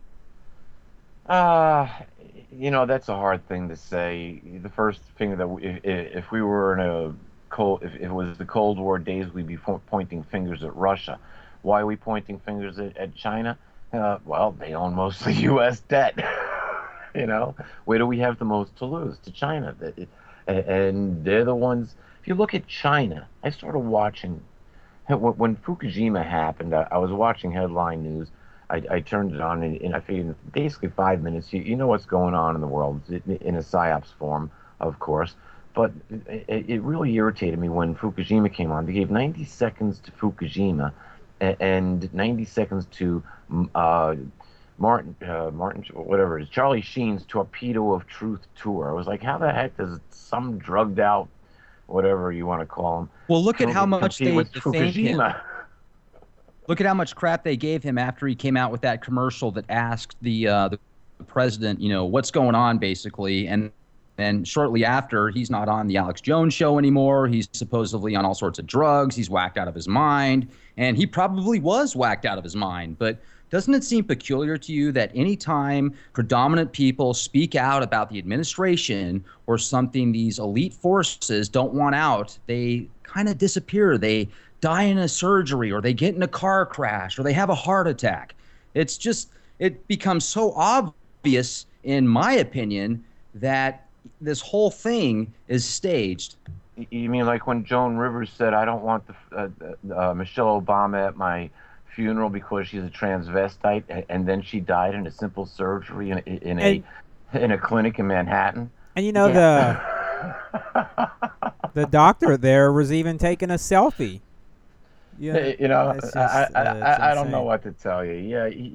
Uh, you know, that's a hard thing to say. The first thing that we, if, if we were in a cold, if, if it was the Cold War days, we'd be po- pointing fingers at Russia. Why are we pointing fingers at, at China? Uh, well, they own most of the U S debt. You know, where do we have the most to lose? To China. And they're the ones. If you look at China, I started watching when Fukushima happened. I, I was watching headline news. I, I turned it on, and, and I figured in basically five minutes, you, you know what's going on in the world in a psyops form, of course. But it, it really irritated me when Fukushima came on. They gave ninety seconds to Fukushima and ninety seconds to uh, Martin, uh, Martin, whatever it is, Charlie Sheen's Torpedo of Truth tour. I was like, how the heck does some drugged out, whatever you want to call him, well, look at how much they defamed him. Look at how much crap they gave him after he came out with that commercial that asked the uh, the president, you know, what's going on, basically. And then shortly after, he's not on the Alex Jones show anymore. He's supposedly on all sorts of drugs. He's whacked out of his mind. And he probably was whacked out of his mind. But doesn't it seem peculiar to you that anytime predominant people speak out about the administration or something these elite forces don't want out, they kind of disappear? They die in a surgery, or they get in a car crash, or they have a heart attack. It's just, it becomes so obvious, in my opinion, that this whole thing is staged. You mean like when Joan Rivers said, I don't want the, uh, uh, Michelle Obama at my funeral because she's a transvestite, and then she died in a simple surgery in, in a and, in a clinic in Manhattan? And you know, yeah. the the doctor there was even taking a selfie. Yeah, you know, just, I, I, uh, I, I don't know what to tell you. Yeah, you,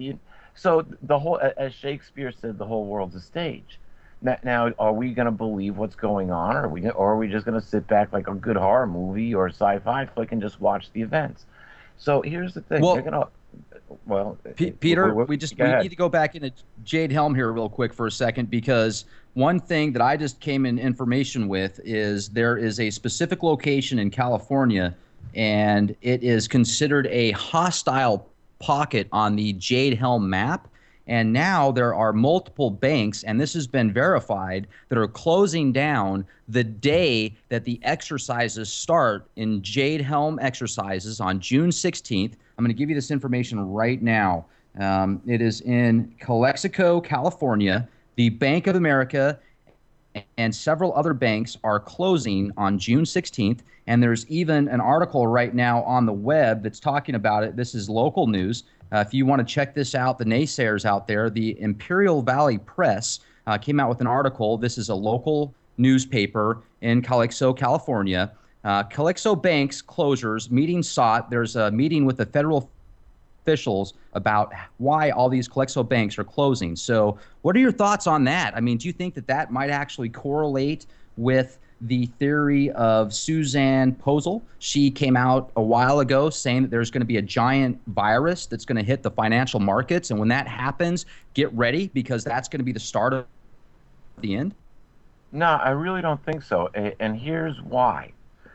So the whole, as Shakespeare said, the whole world's a stage. Now, now are we going to believe what's going on, or are we, or are we just going to sit back like a good horror movie or sci-fi flick and just watch the events? So here's the thing. Well, They're gonna, well, P- Peter, we, we, we just go we ahead. need to go back into Jade Helm here real quick for a second, because one thing that I just came in information with is there is a specific location in California, and it is considered a hostile pocket on the Jade Helm map. And now there are multiple banks, and this has been verified, that are closing down the day that the exercises start in Jade Helm exercises on June sixteenth. I'm going to give you this information right now. Um, it is in Calexico, California. The Bank of America and several other banks are closing on June sixteenth. And there's even an article right now on the web that's talking about it. This is local news. Uh, if you want to check this out, the naysayers out there, the Imperial Valley Press uh, came out with an article. This is a local newspaper in Calexico, California. Uh, Calexico Bank's closures, meeting sought. There's a meeting with the federal officials about why all these Calexico banks are closing. So what are your thoughts on that? I mean, do you think that that might actually correlate with the theory of Suzanne Posel? She came out a while ago saying that there's going to be a giant virus that's going to hit the financial markets. And when that happens, get ready, because that's going to be the start of the end. No, I really don't think so. And here's why.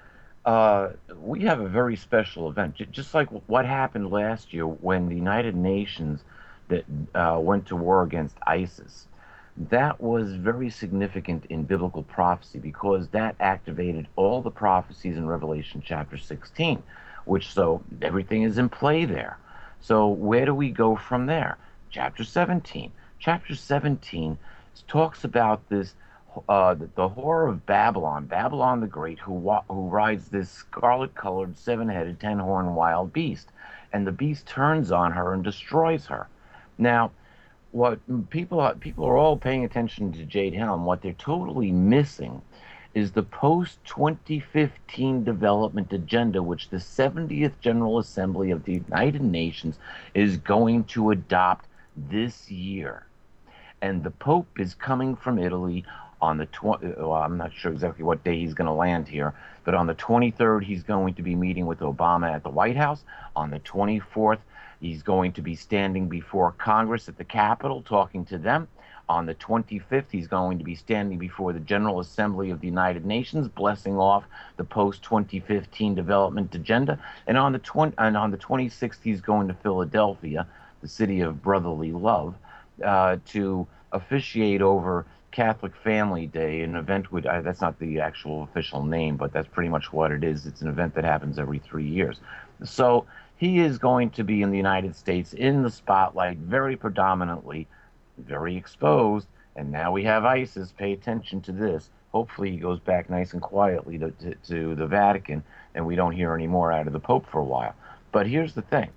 Uh, we have a very special event, just like what happened last year when the United Nations that uh, went to war against ISIS. That was very significant in biblical prophecy, because that activated all the prophecies in Revelation chapter sixteen, which, so everything is in play there. So where do we go from there? Chapter seventeen. Chapter seventeen talks about this, uh, the, the horror of Babylon, Babylon the Great, who wa- who rides this scarlet-colored, seven-headed, ten-horned wild beast, and the beast turns on her and destroys her. Now, what people are, people are all paying attention to Jade Helm. What they're totally missing is the post twenty fifteen development agenda, which the seventieth General Assembly of the United Nations is going to adopt this year. And the Pope is coming from Italy on the tw- well, I'm not sure exactly what day he's going to land here, but on the twenty-third he's going to be meeting with Obama at the White House. On the twenty-fourth he's going to be standing before Congress at the Capitol talking to them. On the twenty-fifth, he's going to be standing before the General Assembly of the United Nations, blessing off the post twenty fifteen development agenda. And on the twenty and on the twenty-sixth, he's going to Philadelphia, the city of brotherly love, uh, to officiate over Catholic Family Day, an event with uh, that's not the actual official name, but that's pretty much what it is. It's an event that happens every three years. So he is going to be in the United States in the spotlight, very predominantly, very exposed. And now we have ISIS. Pay attention to this. Hopefully he goes back nice and quietly to, to, to the Vatican, and we don't hear any more out of the Pope for a while. But here's the thing.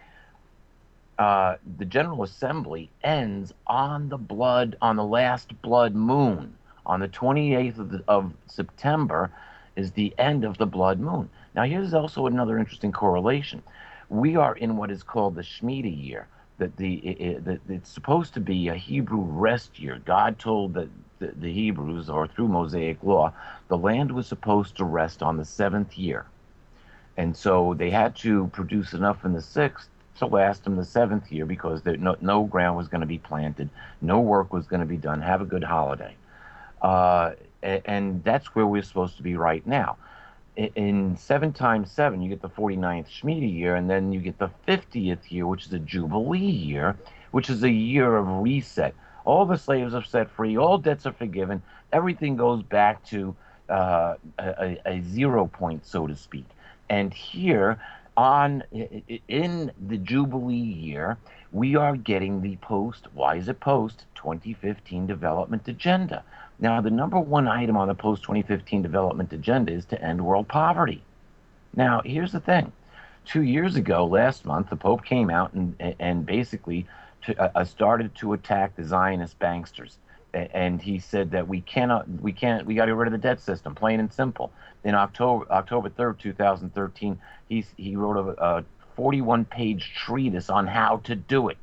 Uh, the General Assembly ends on the blood, on the last blood moon. On the twenty-eighth of, the, of September is the end of the blood moon. Now, here's also another interesting correlation. We are in what is called the Shemitah year. That the it, it, it's supposed to be a Hebrew rest year. God told the, the, the Hebrews, or through Mosaic law, the land was supposed to rest on the seventh year. And so they had to produce enough in the sixth to last them the seventh year, because there, no, no ground was going to be planted, no work was going to be done. Have a good holiday. Uh, and, and that's where we're supposed to be right now. In, in seven times seven, you get the forty-ninth Shemitah year, and then you get the fiftieth year, which is a Jubilee year, which is a year of reset. All the slaves are set free, all debts are forgiven, everything goes back to uh, a, a zero point, so to speak. And here, on in the Jubilee year, we are getting the post, why is it post, twenty fifteen development agenda. Now, the number one item on the post twenty fifteen development agenda is to end world poverty. Now, here's the thing. Two years ago, last month, the Pope came out and, and basically to, uh, started to attack the Zionist banksters. And he said that we cannot, we can't, we got to get rid of the debt system, plain and simple. In October, October third, two thousand thirteen, he he wrote a, a forty-one page treatise on how to do it.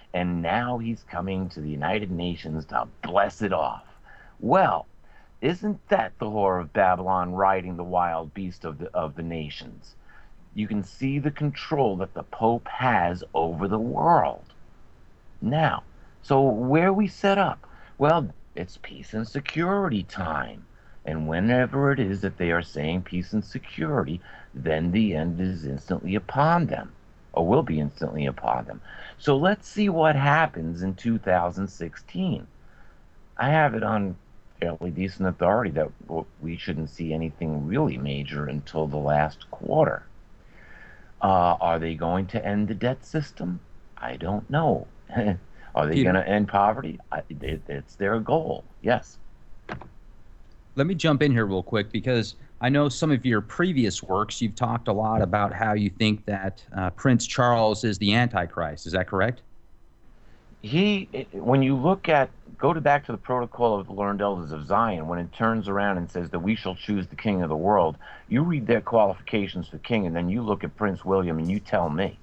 and now he's coming to the United Nations to bless it off. Well, isn't that the whore of Babylon riding the wild beast of the of the nations? You can see the control that the Pope has over the world. Now, so where we set up? Well, it's peace and security time. And whenever it is that they are saying peace and security, then the end is instantly upon them, or will be instantly upon them. So let's see what happens in two thousand sixteen. I have it on fairly decent authority that we shouldn't see anything really major until the last quarter. Uh, are they going to end the debt system? I don't know. Are they going to end poverty? I, it, it's their goal, yes. Let me jump in here real quick, because I know some of your previous works, you've talked a lot about how you think that uh, Prince Charles is the Antichrist. Is that correct? He, when you look at, go to back to the protocol of the learned elders of Zion, when it turns around and says that we shall choose the king of the world, you read their qualifications for king, and then you look at Prince William and you tell me.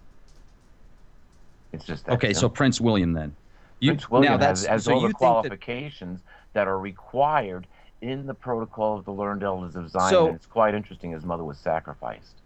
It's just that okay. simple. So Prince William then. You, Prince William now that's, has, has so all you the think qualifications that, that are required in the protocol of the learned elders of Zion, so, and it's quite interesting. His mother was sacrificed.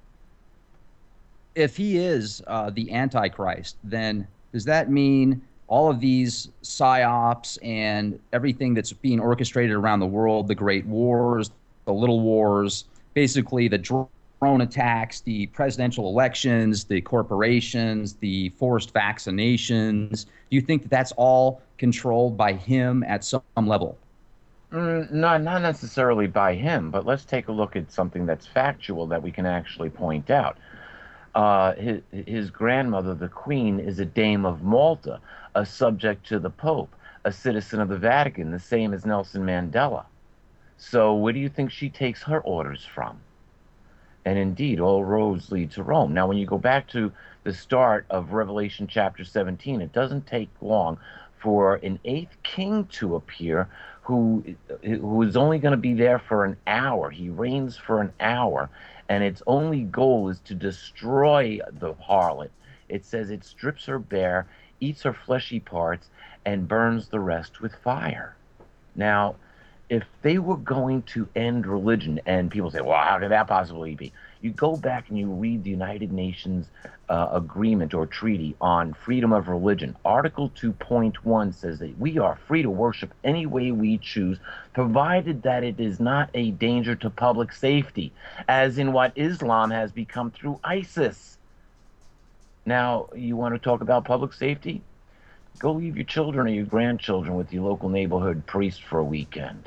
If he is uh, the Antichrist, then does that mean all of these psyops and everything that's being orchestrated around the world, the great wars, the little wars, basically the drone attacks, the presidential elections, the corporations, the forced vaccinations, do you think that that's all controlled by him at some level? Mm, not, not necessarily by him, but let's take a look at something that's factual that we can actually point out. Uh, his, his grandmother, the Queen, is a Dame of Malta, a subject to the Pope, a citizen of the Vatican, the same as Nelson Mandela. So where do you think she takes her orders from? And indeed, all roads lead to Rome. Now, when you go back to the start of Revelation chapter seventeen, it doesn't take long for an eighth king to appear who, who is only going to be there for an hour. He reigns for an hour, and its only goal is to destroy the harlot. It says it strips her bare, eats her fleshy parts, and burns the rest with fire. Now, if they were going to end religion, and people say, well, how could that possibly be? You go back and you read the United Nations uh, agreement or treaty on freedom of religion. Article two point one says that we are free to worship any way we choose, provided that it is not a danger to public safety, as in what Islam has become through ISIS. Now, you want to talk about public safety? Go leave your children or your grandchildren with your local neighborhood priest for a weekend.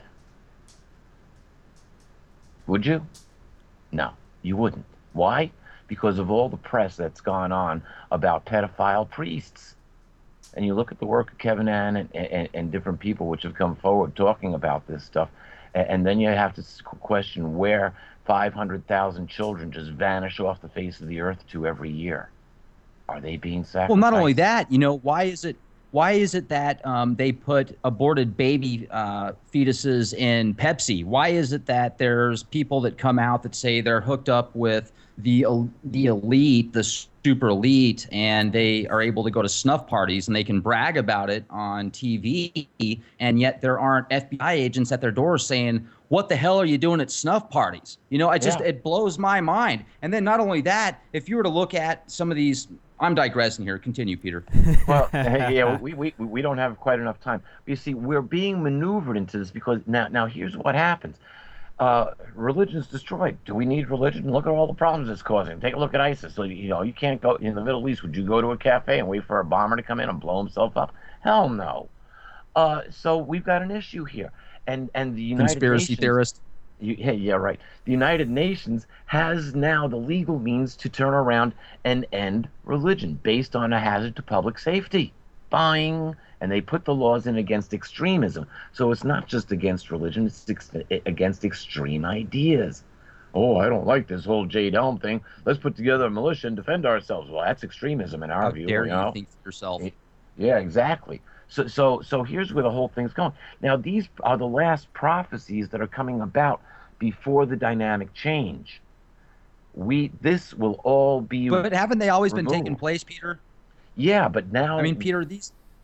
Would you? No, you wouldn't. Why? Because of all the press that's gone on about pedophile priests. And you look at the work of Kevin Ann and, and, and different people which have come forward talking about this stuff, and, and then you have to question where five hundred thousand children just vanish off the face of the earth to every year. Are they being sacrificed? Well, not only that, you know, why is it why is it that um, they put aborted baby uh, fetuses in Pepsi? Why is it that there's people that come out that say they're hooked up with the the elite, the super elite, and they are able to go to snuff parties and they can brag about it on T V, and yet there aren't F B I agents at their doors saying, what the hell are you doing at snuff parties? You know, I just, yeah. It blows my mind. And then not only that, if you were to look at some of these, I'm digressing here. Continue, Peter. Well, yeah, we, we we don't have quite enough time. But you see, we're being maneuvered into this because now, now here's what happens. Uh, religion's destroyed. Do we need religion? Look at all the problems it's causing. Take a look at ISIS. So, you know, you can't go in the Middle East. Would you go to a cafe and wait for a bomber to come in and blow himself up? Hell no. Uh, so we've got an issue here. And and the United Conspiracy Nations, theorist. You, yeah, yeah, right. The United Nations has now the legal means to turn around and end religion based on a hazard to public safety. Buying, and they put the laws in against extremism. So it's not just against religion; it's ex- against extreme ideas. Oh, I don't like this whole Jade Elm thing. Let's put together a militia and defend ourselves. Well, that's extremism in our How view. dare you you know? think for yourself? Yeah, exactly. So, so, so here's where the whole thing's going. Now, these are the last prophecies that are coming about before the dynamic change. We, this will all be. But haven't they always removed. been taking place, Peter? Yeah, but now. I mean, Peter, these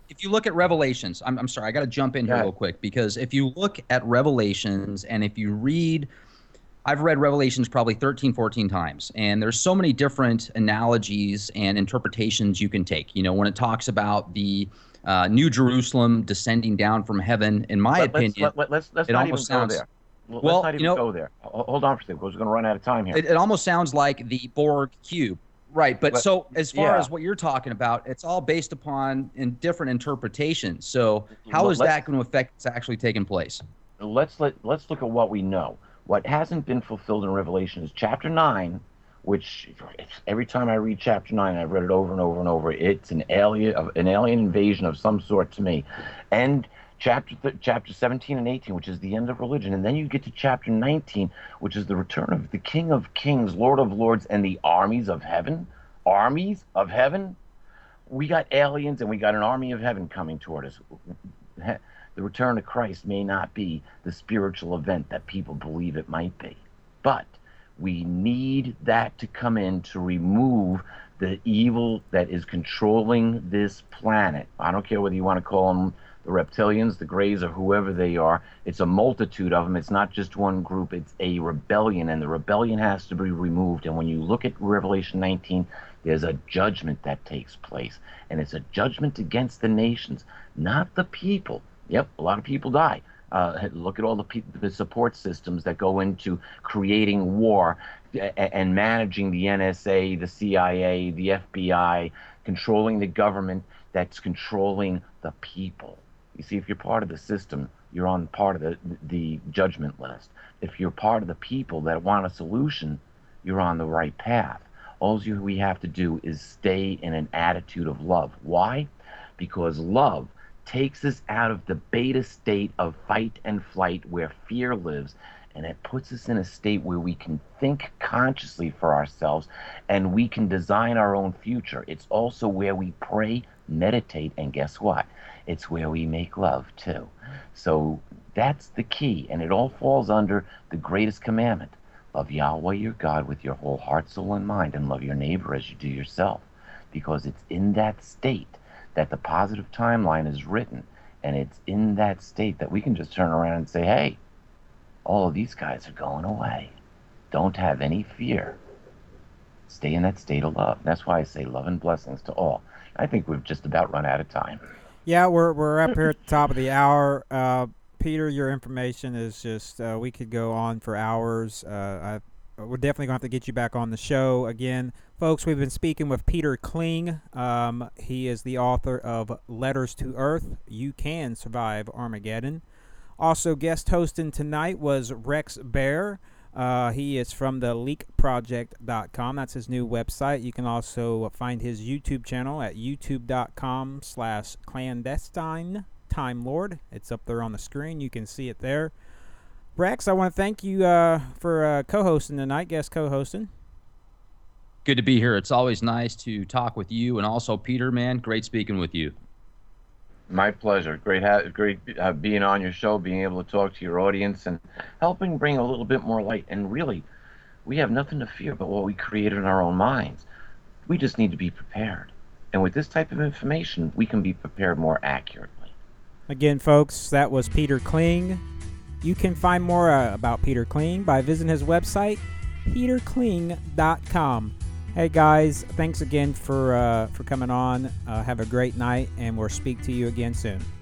if you look at Revelations, I'm, I'm sorry, I got to jump in here Yeah. real quick, because if you look at Revelations and if you read, I've read Revelations probably thirteen, fourteen times, and there's so many different analogies and interpretations you can take. You know, when it talks about the uh, New Jerusalem descending down from heaven, in my Let, opinion, let's, let, let's, let's it not even almost go sounds- there. Let's well, not even you know- go there. Ho- Hold on for a second, because we're going to run out of time here. it, it almost sounds like the Borg cube. Right, but But- so as far yeah. as what you're talking about, it's all based upon in different interpretations. So how Well, is let's- that going to affect what's actually taking place? let's let let's look at what we know. What hasn't been fulfilled in Revelation is chapter nine, which every time I read chapter nine, I've read it over and over and over. It's an alien, an alien invasion of some sort to me, and chapter th- chapter seventeen and eighteen, which is the end of religion, and then you get to chapter nineteen, which is the return of the King of Kings, Lord of Lords, and the armies of heaven. Armies of heaven. We got aliens, and we got an army of heaven coming toward us. The return of Christ may not be the spiritual event that people believe it might be, but we need that to come in to remove the evil that is controlling this planet. I don't care whether you want to call them the reptilians, the Greys, or whoever they are. It's a multitude of them. It's not just one group. It's a rebellion, and the rebellion has to be removed. And when you look at Revelation nineteen, there's a judgment that takes place, and it's a judgment against the nations, not the people. Yep, a lot of people die. Uh, look at all the, pe- the support systems that go into creating war a- and managing the N S A, the C I A, the F B I, controlling the government that's controlling the people. You see, if you're part of the system, you're on part of the, the judgment list. If you're part of the people that want a solution, you're on the right path. All you, we have to do is stay in an attitude of love. Why? Because love takes us out of the beta state of fight and flight where fear lives, and it puts us in a state where we can think consciously for ourselves and we can design our own future. It's also where we pray, meditate, and guess what? It's where we make love too. So that's the key, and it all falls under the greatest commandment. Love Yahweh your God with your whole heart, soul, and mind, and love your neighbor as you do yourself, because it's in that state that the positive timeline is written, and it's in that state that we can just turn around and say, hey, all of these guys are going away. Don't have any fear. Stay in that state of love. That's why I say love and blessings to all. I think we've just about run out of time. Yeah, we're we're up here at the top of the hour. Uh, Peter, your information is just, uh, we could go on for hours. Uh, I, we're definitely going to have to get you back on the show again. Folks, we've been speaking with Peter Kling. Um, he is the author of Letters to Earth, You Can Survive Armageddon. Also guest hosting tonight was Rex Bear. Uh, he is from the leak project dot com. That's his new website. You can also find his YouTube channel at youtube.com slash clandestine Time Lord. It's up there on the screen. You can see it there. Rex, I want to thank you uh, for uh, co-hosting tonight, guest co-hosting. Good to be here. It's always nice to talk with you, and also Peter, man, great speaking with you. My pleasure. Great, ha- great uh, being on your show, being able to talk to your audience, and helping bring a little bit more light. And really, we have nothing to fear but what we created in our own minds. We just need to be prepared. And with this type of information, we can be prepared more accurately. Again, folks, that was Peter Kling. You can find more uh, about Peter Kling by visiting his website, peter kling dot com. Hey guys, thanks again for uh, for coming on. Uh, have a great night, and we'll speak to you again soon.